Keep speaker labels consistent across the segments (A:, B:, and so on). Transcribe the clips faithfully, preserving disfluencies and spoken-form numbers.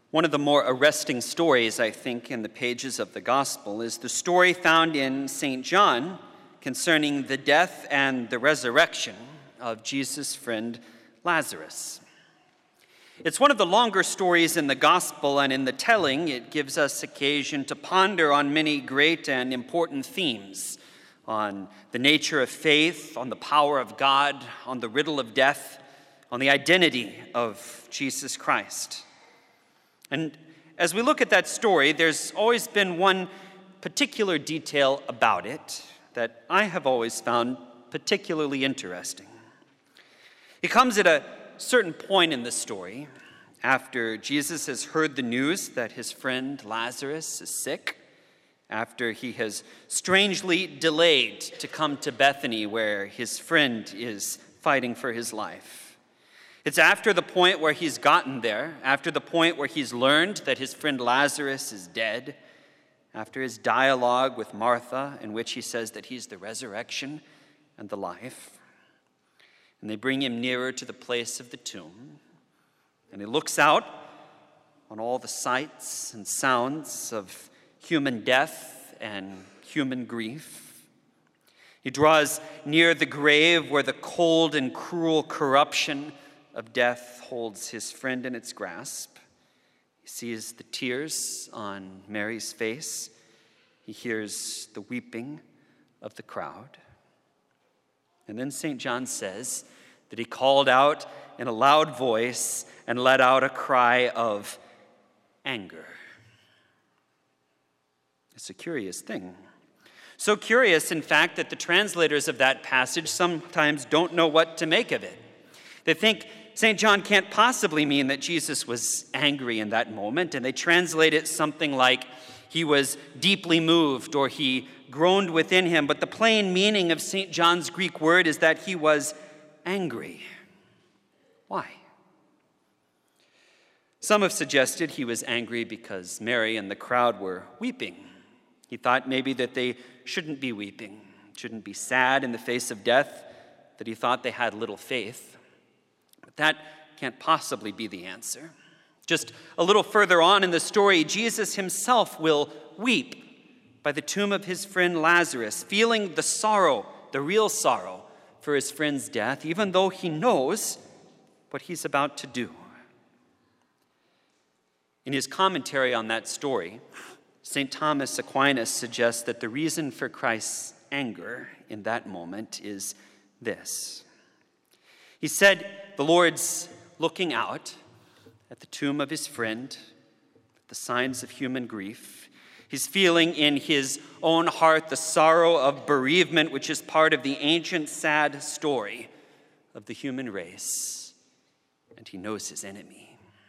A: One of the more arresting stories, I think, in the pages of the gospel is the story found in Saint John concerning the death and the resurrection of Jesus' friend Lazarus. It's one of the longer stories in the gospel, and in the telling, it gives us occasion to ponder on many great and important themes, on the nature of faith, on the power of God, on the riddle of death, on the identity of Jesus Christ. And as we look at that story, there's always been one particular detail about it that I have always found particularly interesting. It comes at a certain point in the story, after Jesus has heard the news that his friend Lazarus is sick, after he has strangely delayed to come to Bethany where his friend is fighting for his life. It's after the point where he's gotten there, after the point where he's learned that his friend Lazarus is dead, after his dialogue with Martha in which he says that he's the resurrection and the life. And they bring him nearer to the place of the tomb, and he looks out on all the sights and sounds of human death and human grief. He draws near the grave where the cold and cruel corruption of death holds his friend in its grasp. He sees the tears on Mary's face. He hears the weeping of the crowd. And then Saint John says that he called out in a loud voice and let out a cry of anger. It's a curious thing. So curious, in fact, that the translators of that passage sometimes don't know what to make of it. They think Saint John can't possibly mean that Jesus was angry in that moment, and they translate it something like he was deeply moved or he groaned within him. But the plain meaning of Saint John's Greek word is that he was angry. Why? Some have suggested he was angry because Mary and the crowd were weeping. He thought maybe that they shouldn't be weeping, shouldn't be sad in the face of death, that he thought they had little faith. But that can't possibly be the answer. Just a little further on in the story, Jesus himself will weep by the tomb of his friend Lazarus, feeling the sorrow, the real sorrow for his friend's death, even though he knows what he's about to do. In his commentary on that story, Saint Thomas Aquinas suggests that the reason for Christ's anger in that moment is this. He said the Lord's looking out at the tomb of his friend, at the signs of human grief. He's feeling in his own heart the sorrow of bereavement, which is part of the ancient sad story of the human race. And he knows his enemy.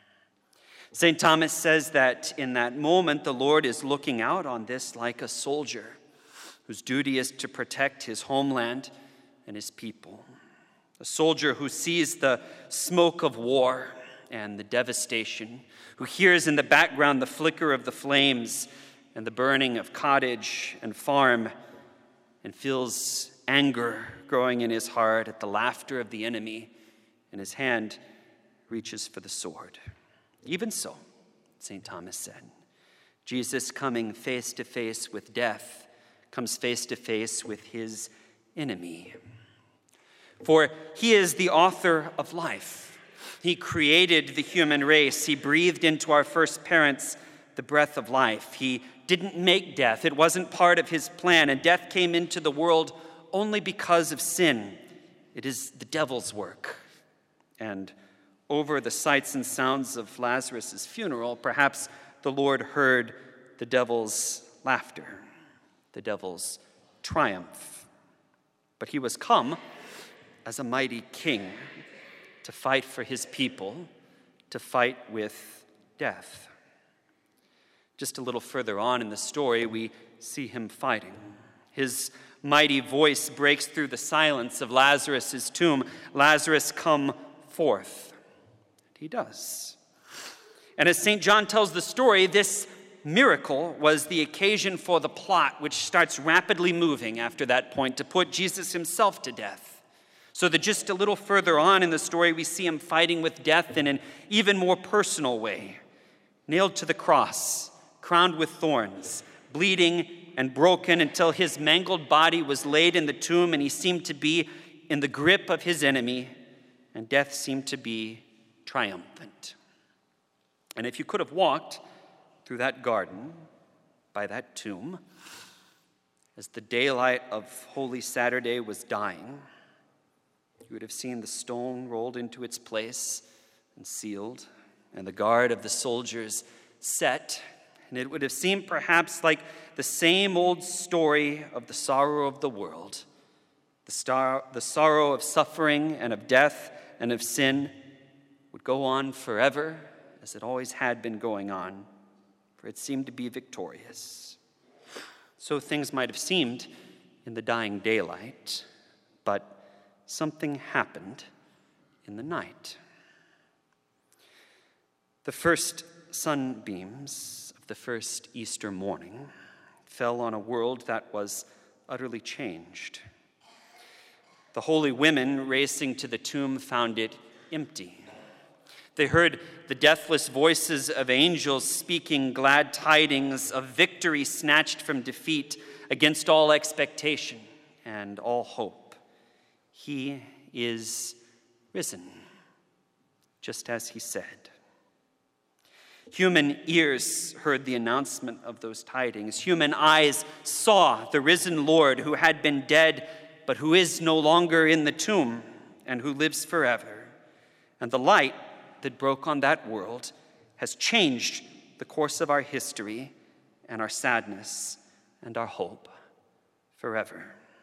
A: Saint Thomas says that in that moment, the Lord is looking out on this like a soldier whose duty is to protect his homeland and his people. A soldier who sees the smoke of war and the devastation, who hears in the background the flicker of the flames and the burning of cottage and farm, and feels anger growing in his heart at the laughter of the enemy, and his hand reaches for the sword. Even so, Saint Thomas said, Jesus coming face to face with death comes face to face with his enemy. For he is the author of life. He created the human race. He breathed into our first parents the breath of life. He didn't make death. It wasn't part of his plan. And death came into the world only because of sin. It is the devil's work. And over the sights and sounds of Lazarus' funeral, perhaps the Lord heard the devil's laughter, the devil's triumph. But he was come as a mighty king to fight for his people, to fight with death. Just a little further on in the story, we see him fighting. His mighty voice breaks through the silence of Lazarus' tomb. Lazarus, come forth. He does. And as Saint John tells the story, this miracle was the occasion for the plot, which starts rapidly moving after that point to put Jesus himself to death. So that just a little further on in the story, we see him fighting with death in an even more personal way. nailed to the cross, crowned with thorns, bleeding and broken until his mangled body was laid in the tomb and he seemed to be in the grip of his enemy, and death seemed to be triumphant. And if you could have walked through that garden by that tomb as the daylight of Holy Saturday was dying, you would have seen the stone rolled into its place and sealed, and the guard of the soldiers set, and it would have seemed perhaps like the same old story of the sorrow of the world, the, star, the sorrow of suffering and of death and of sin would go on forever as it always had been going on, for it seemed to be victorious. So things might have seemed in the dying daylight, but something happened in the night. The first sunbeams of the first Easter morning fell on a world that was utterly changed. The holy women racing to the tomb found it empty. They heard the deathless voices of angels speaking glad tidings of victory snatched from defeat against all expectation and all hope. He is risen, just as he said. Human ears heard the announcement of those tidings. Human eyes saw the risen Lord who had been dead, but who is no longer in the tomb and who lives forever. And the light that broke on that world has changed the course of our history and our sadness and our hope forever.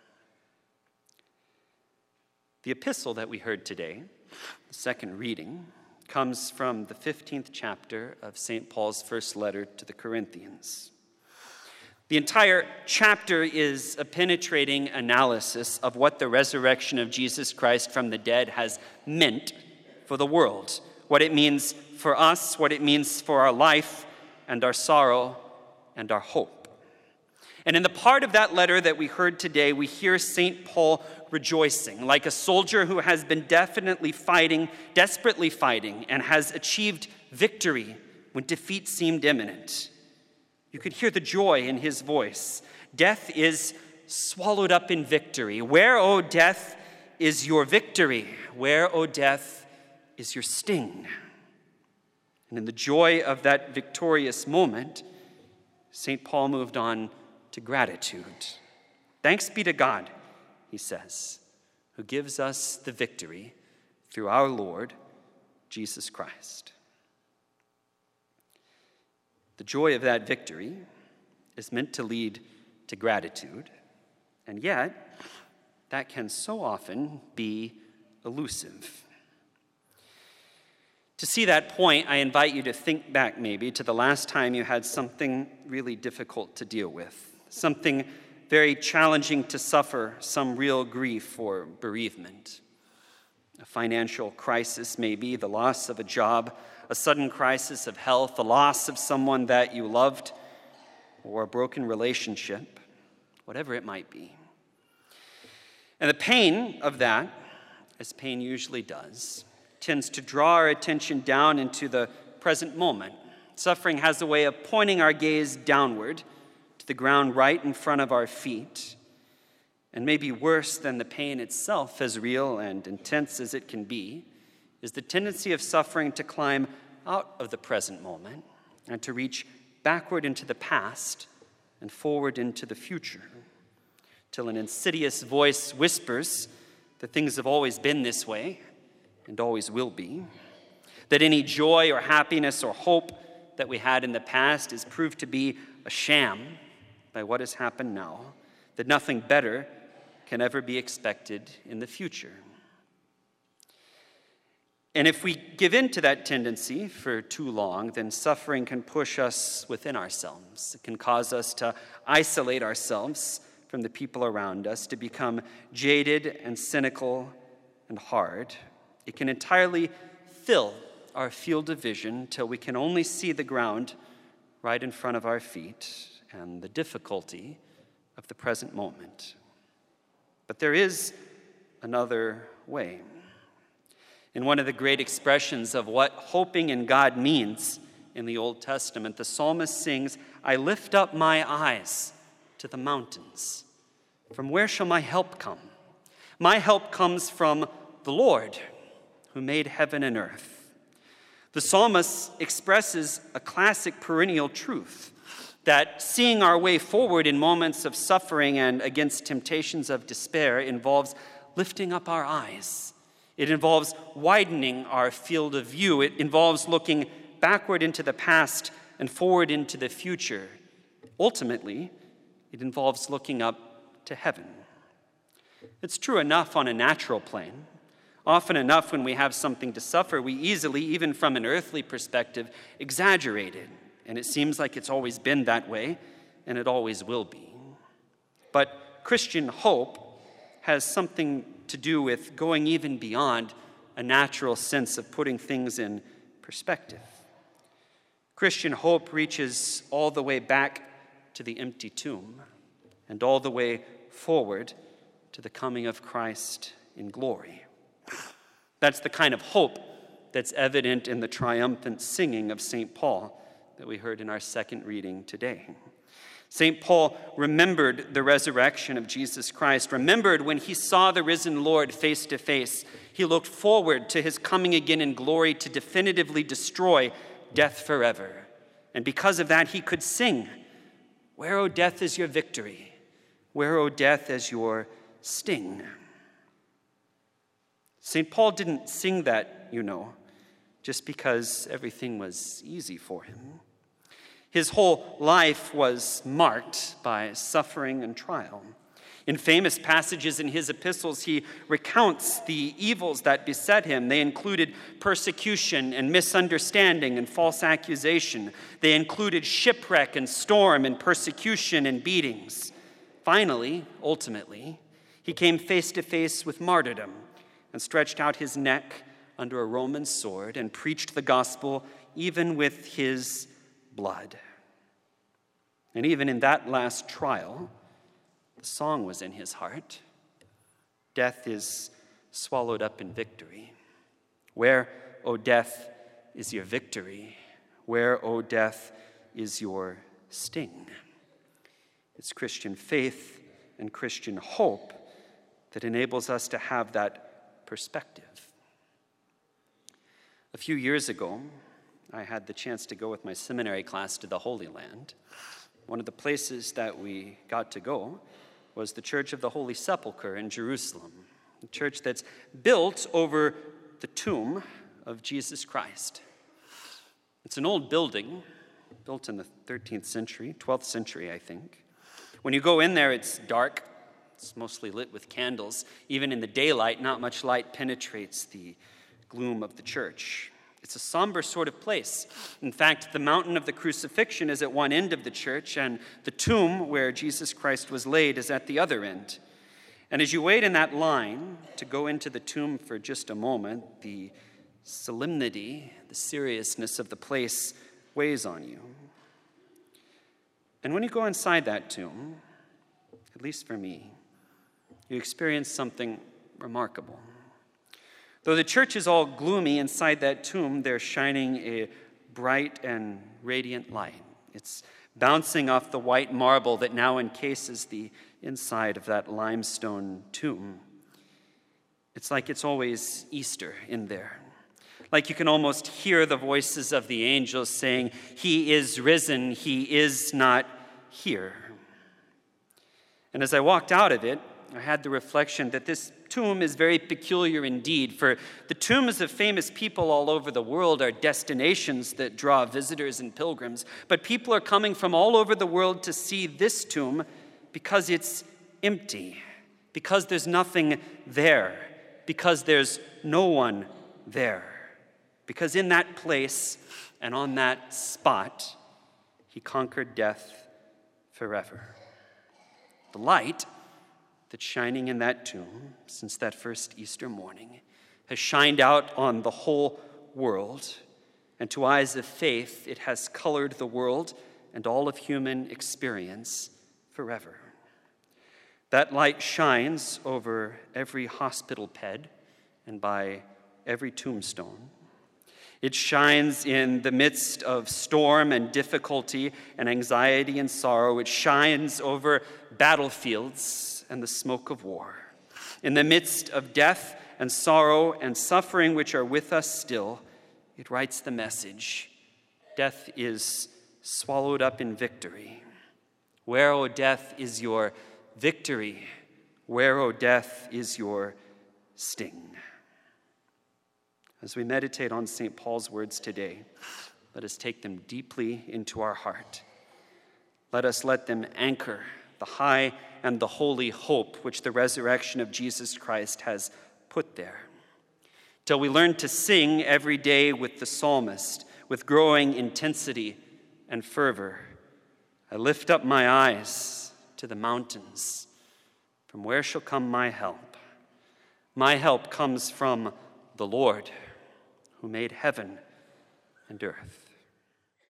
A: The epistle that we heard today, the second reading, comes from the fifteenth chapter of Saint Paul's first letter to the Corinthians. The entire chapter is a penetrating analysis of what the resurrection of Jesus Christ from the dead has meant for the world, what it means for us, what it means for our life and our sorrow and our hope. And in the part of that letter that we heard today, we hear Saint Paul rejoicing, like a soldier who has been definitely fighting, desperately fighting, and has achieved victory when defeat seemed imminent. You could hear the joy in his voice. Death is swallowed up in victory. Where, O death, is your victory? Where, O death, is your sting? And in the joy of that victorious moment, Saint Paul moved on to gratitude. Thanks be to God, he says, who gives us the victory through our Lord, Jesus Christ. The joy of that victory is meant to lead to gratitude, and yet that can so often be elusive. To see that point, I invite you to think back maybe to the last time you had something really difficult to deal with, something very challenging to suffer, some real grief or bereavement. A financial crisis, maybe, the loss of a job, a sudden crisis of health, the loss of someone that you loved, or a broken relationship, whatever it might be. And the pain of that, as pain usually does, tends to draw our attention down into the present moment. Suffering has a way of pointing our gaze downward to the ground right in front of our feet. And maybe worse than the pain itself, as real and intense as it can be, is the tendency of suffering to climb out of the present moment and to reach backward into the past and forward into the future, till an insidious voice whispers that things have always been this way and always will be, that any joy or happiness or hope that we had in the past is proved to be a sham by what has happened now, that nothing better can ever be expected in the future. And if we give in to that tendency for too long, then suffering can push us within ourselves. It can cause us to isolate ourselves from the people around us, to become jaded and cynical and hard. It can entirely fill our field of vision till we can only see the ground right in front of our feet and the difficulty of the present moment. But there is another way. In one of the great expressions of what hoping in God means in the Old Testament, the psalmist sings, "I lift up my eyes to the mountains. From where shall my help come? My help comes from the Lord, who made heaven and earth." The psalmist expresses a classic perennial truth, that seeing our way forward in moments of suffering and against temptations of despair involves lifting up our eyes. It involves widening our field of view. It involves looking backward into the past and forward into the future. Ultimately, it involves looking up to heaven. It's true enough on a natural plane. Often enough when we have something to suffer, we easily, even from an earthly perspective, exaggerate it. And it seems like it's always been that way, and it always will be. But Christian hope has something to do with going even beyond a natural sense of putting things in perspective. Christian hope reaches all the way back to the empty tomb and all the way forward to the coming of Christ in glory. That's the kind of hope that's evident in the triumphant singing of Saint Paul that we heard in our second reading today. Saint Paul remembered the resurrection of Jesus Christ, remembered when he saw the risen Lord face to face. He looked forward to his coming again in glory to definitively destroy death forever. And because of that, he could sing, "Where, O death, is your victory? Where, O death, is your sting?" Saint Paul didn't sing that, you know, just because everything was easy for him. His whole life was marked by suffering and trial. In famous passages in his epistles, he recounts the evils that beset him. They included persecution and misunderstanding and false accusation. They included shipwreck and storm and persecution and beatings. Finally, ultimately, he came face to face with martyrdom and stretched out his neck under a Roman sword and preached the gospel even with his blood. And even in that last trial, the song was in his heart. Death is swallowed up in victory. Where, O death, is your victory? Where, O death, is your sting? It's Christian faith and Christian hope that enables us to have that perspective. A few years ago, I had the chance to go with my seminary class to the Holy Land. One of the places that we got to go was the Church of the Holy Sepulchre in Jerusalem, a church that's built over the tomb of Jesus Christ. It's an old building, built in the thirteenth century, twelfth century, I think. When you go in there, it's dark. It's mostly lit with candles. Even in the daylight, not much light penetrates the gloom of the church. It's a somber sort of place. In fact, the mountain of the crucifixion is at one end of the church, and the tomb where Jesus Christ was laid is at the other end. And as you wait in that line to go into the tomb for just a moment, the solemnity, the seriousness of the place weighs on you. And when you go inside that tomb, at least for me, you experience something remarkable. Though the church is all gloomy, inside that tomb, there's shining a bright and radiant light. It's bouncing off the white marble that now encases the inside of that limestone tomb. It's like it's always Easter in there. Like you can almost hear the voices of the angels saying, "He is risen, he is not here." And as I walked out of it, I had the reflection that this tomb is very peculiar indeed, for the tombs of famous people all over the world are destinations that draw visitors and pilgrims, but people are coming from all over the world to see this tomb because it's empty, because there's nothing there, because there's no one there, because in that place and on that spot, he conquered death forever. The light that's shining in that tomb since that first Easter morning has shined out on the whole world, and to eyes of faith, it has colored the world and all of human experience forever. That light shines over every hospital bed and by every tombstone. It shines in the midst of storm and difficulty and anxiety and sorrow. It shines over battlefields and the smoke of war. In the midst of death and sorrow and suffering which are with us still, it writes the message: death is swallowed up in victory. Where, O death, is your victory? Where, O death, is your sting? As we meditate on Saint Paul's words today, let us take them deeply into our heart. Let us let them anchor the high and the holy hope which the resurrection of Jesus Christ has put there, till we learn to sing every day with the psalmist, with growing intensity and fervor. I lift up my eyes to the mountains. From where shall come my help? My help comes from the Lord, who made heaven and earth.